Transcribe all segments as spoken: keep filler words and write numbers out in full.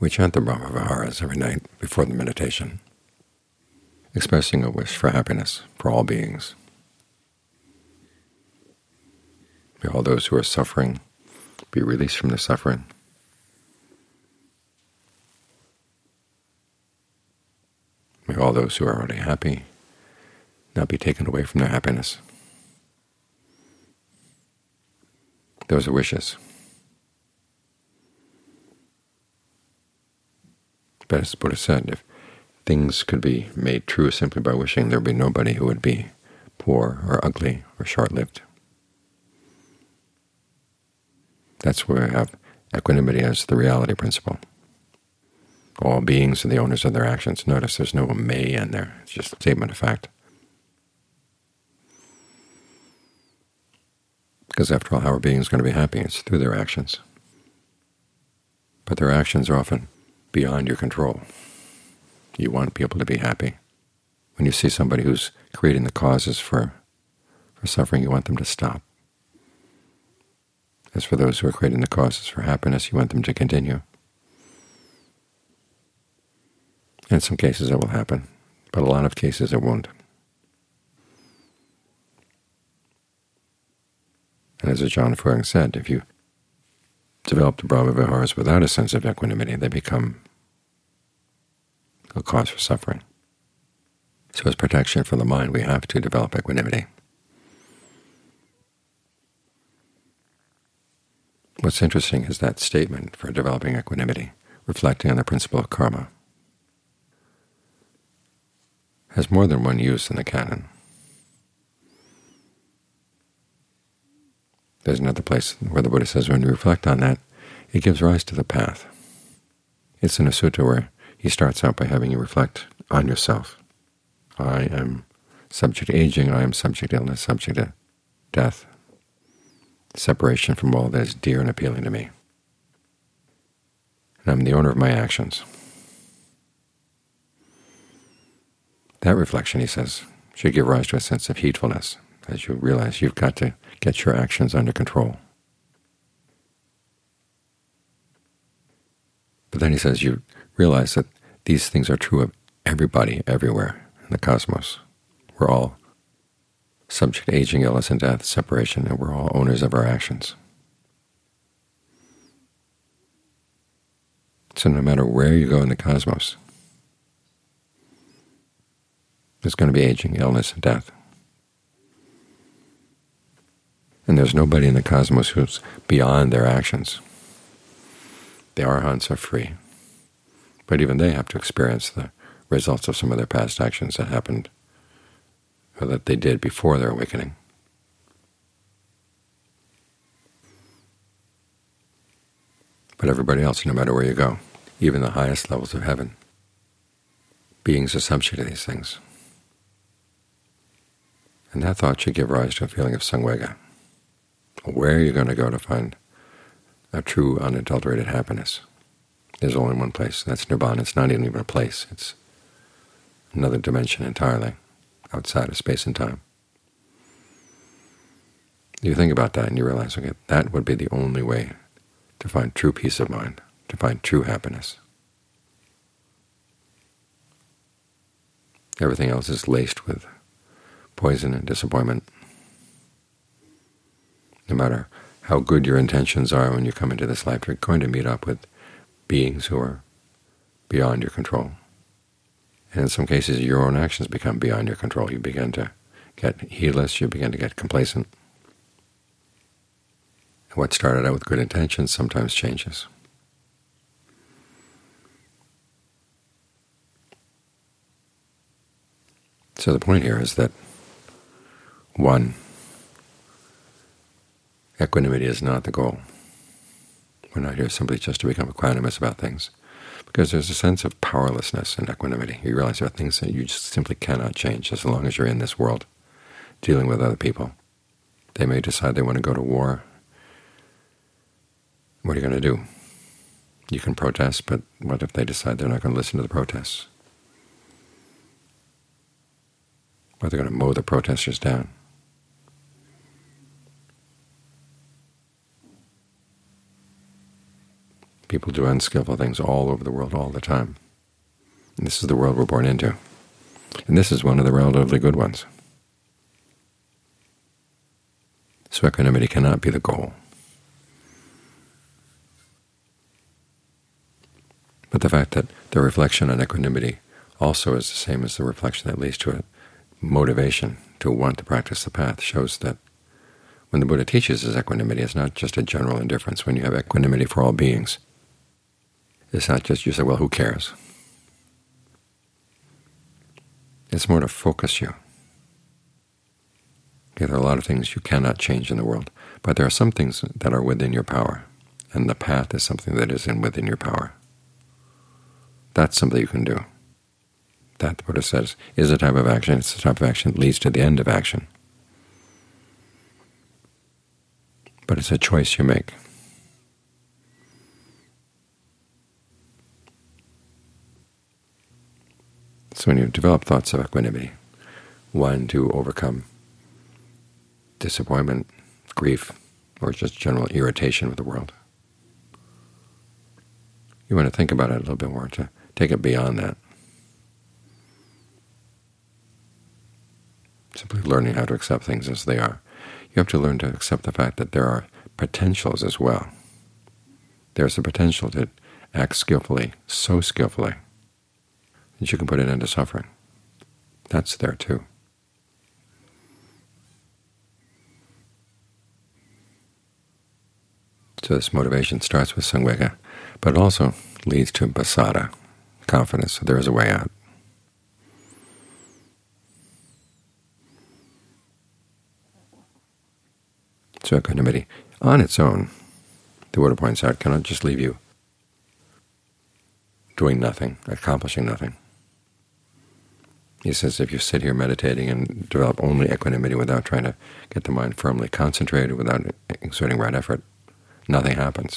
We chant the Brahma-viharas every night before the meditation, expressing a wish for happiness for all beings. May all those who are suffering be released from their suffering. May all those who are already happy not be taken away from their happiness. Those are wishes. But as the Buddha said, if things could be made true simply by wishing, there would be nobody who would be poor or ugly or short-lived. That's where we have equanimity as the reality principle. All beings are the owners of their actions. Notice there's no may in there. It's just a statement of fact. Because after all, how are beings going to be happy? It's through their actions. But their actions are often beyond your control. You want people to be happy. When you see somebody who's creating the causes for, for suffering, you want them to stop. As for those who are creating the causes for happiness, you want them to continue. In some cases it will happen, but a lot of cases it won't. And as Ajaan Fuang said, if you develop the Brahma-viharas without a sense of equanimity, they become a cause for suffering. So as protection for the mind, we have to develop equanimity. What's interesting is that statement for developing equanimity, reflecting on the principle of karma, has more than one use in the canon. There's another place where the Buddha says when you reflect on that, it gives rise to the path. It's in a sutta where he starts out by having you reflect on yourself. I am subject to aging, I am subject to illness, subject to death, separation from all that is dear and appealing to me. And I'm the owner of my actions. That reflection, he says, should give rise to a sense of heedfulness, as you realize you've got to get your actions under control. But then he says you realize that these things are true of everybody, everywhere in the cosmos. We're all subject to aging, illness, and death, separation, and we're all owners of our actions. So no matter where you go in the cosmos, there's going to be aging, illness, and death. And there's nobody in the cosmos who's beyond their actions. The arhants are free, but even they have to experience the results of some of their past actions that happened or that they did before their awakening. But everybody else, no matter where you go, even the highest levels of heaven, beings are subject to these things. And that thought should give rise to a feeling of samvega. Where are you going to go to find a true, unadulterated happiness? There's only one place. That's nirvana. It's not even a place. It's another dimension entirely, outside of space and time. You think about that and you realize, okay, that would be the only way to find true peace of mind, to find true happiness. Everything else is laced with poison and disappointment. No matter how good your intentions are when you come into this life, you're going to meet up with beings who are beyond your control. And in some cases, your own actions become beyond your control. You begin to get heedless, you begin to get complacent. And what started out with good intentions sometimes changes. So the point here is that, one, equanimity is not the goal. We're not here simply just to become equanimous about things, because there's a sense of powerlessness in equanimity. You realize there are things that you just simply cannot change as long as you're in this world, dealing with other people. They may decide they want to go to war. What are you going to do? You can protest, but what if they decide they're not going to listen to the protests? Or they're going to mow the protesters down? People do unskillful things all over the world all the time. And this is the world we're born into. And this is one of the relatively good ones. So equanimity cannot be the goal. But the fact that the reflection on equanimity also is the same as the reflection that leads to a motivation to want to practice the path shows that when the Buddha teaches us equanimity, it's not just a general indifference. When you have equanimity for all beings, it's not just you say, well, who cares? It's more to focus you. Okay, there are a lot of things you cannot change in the world, but there are some things that are within your power, and the path is something that is in within your power. That's something you can do. That, the Buddha says, is a type of action. It's the type of action that leads to the end of action. But it's a choice you make. So when you develop thoughts of equanimity, one, to overcome disappointment, grief, or just general irritation with the world, you want to think about it a little bit more, to take it beyond that. Simply learning how to accept things as they are. You have to learn to accept the fact that there are potentials as well. There's the potential to act skillfully, so skillfully, that you can put an end to suffering. That's there too. So this motivation starts with samvega, but it also leads to pasada, confidence that there is a way out. So equanimity, on its own, the Buddha points out, cannot just leave you doing nothing, accomplishing nothing. He says if you sit here meditating and develop only equanimity without trying to get the mind firmly concentrated, without exerting right effort, nothing happens.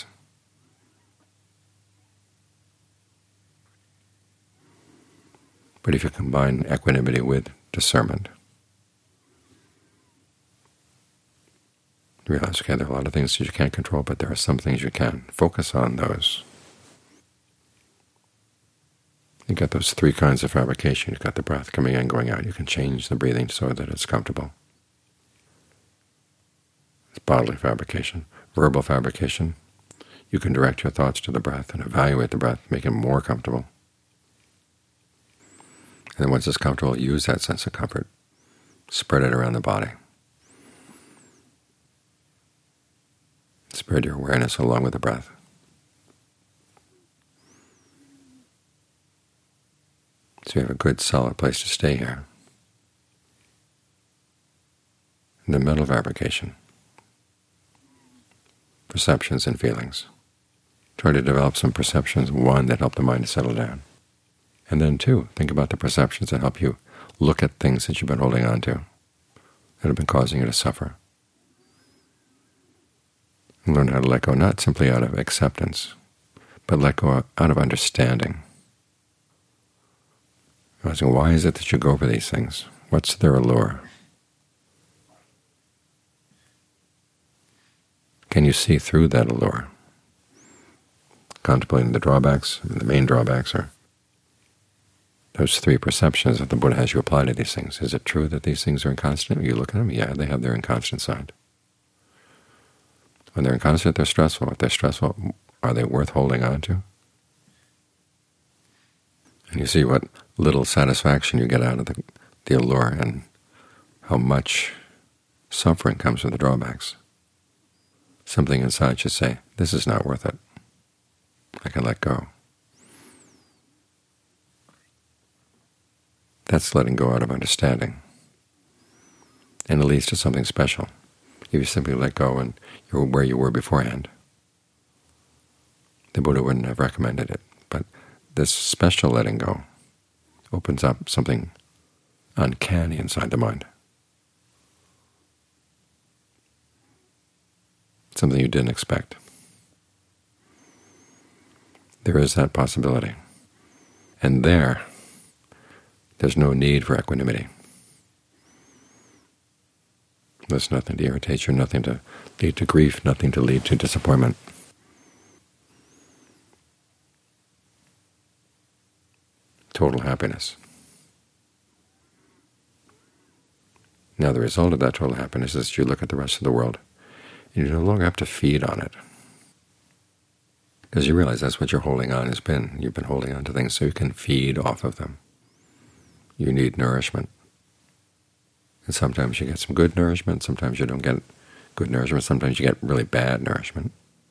But if you combine equanimity with discernment, you realize, okay, there are a lot of things that you can't control, but there are some things you can. Focus on those. You've got those three kinds of fabrication. You've got the breath coming in, going out. You can change the breathing so that it's comfortable. It's bodily fabrication. Verbal fabrication. You can direct your thoughts to the breath and evaluate the breath, make it more comfortable. And then once it's comfortable, use that sense of comfort. Spread it around the body. Spread your awareness along with the breath. So you have a good, solid place to stay here. And the mental fabrication, perceptions and feelings. Try to develop some perceptions, one, that help the mind to settle down. And then, two, think about the perceptions that help you look at things that you've been holding on to, that have been causing you to suffer. And learn how to let go, not simply out of acceptance, but let go out of understanding. Asking, why is it that you go for these things? What's their allure? Can you see through that allure? Contemplating the drawbacks, the main drawbacks are those three perceptions that the Buddha has you apply to these things. Is it true that these things are inconstant? You look at them, yeah, they have their inconstant side. When they're inconstant, they're stressful. If they're stressful, are they worth holding on to? And you see what little satisfaction you get out of the, the allure, and how much suffering comes with the drawbacks. Something inside should say, this is not worth it. I can let go. That's letting go out of understanding. And it leads to something special. If you simply let go and you're where you were beforehand, the Buddha wouldn't have recommended it. But this special letting go opens up something uncanny inside the mind, something you didn't expect. There is that possibility. And there, there's no need for equanimity. There's nothing to irritate you, nothing to lead to grief, nothing to lead to disappointment. total happiness. Now the result of that total happiness is that you look at the rest of the world, and you no longer have to feed on it, because you realize that's what your holding on has been. You've been holding on to things so you can feed off of them. You need nourishment. And sometimes you get some good nourishment, sometimes you don't get good nourishment, sometimes you get really bad nourishment.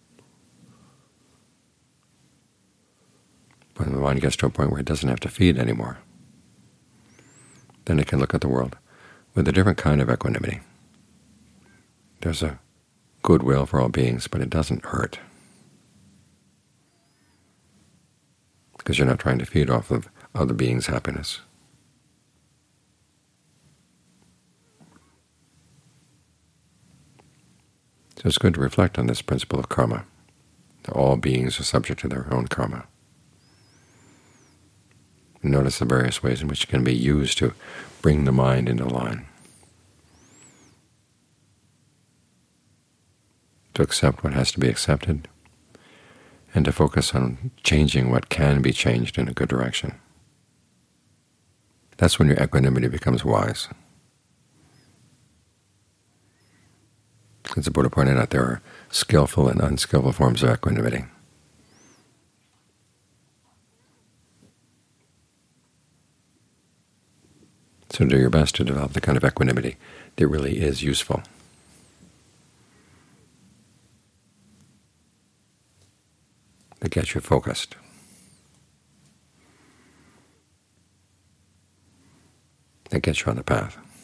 When the mind gets to a point where it doesn't have to feed anymore, then it can look at the world with a different kind of equanimity. There's a goodwill for all beings, but it doesn't hurt, because you're not trying to feed off of other beings' happiness. So it's good to reflect on this principle of karma, that all beings are subject to their own karma. Notice the various ways in which it can be used to bring the mind into line, to accept what has to be accepted, and to focus on changing what can be changed in a good direction. That's when your equanimity becomes wise. As the Buddha pointed out, there are skillful and unskillful forms of equanimity. So do your best to develop the kind of equanimity that really is useful. That gets you focused. That gets you on the path.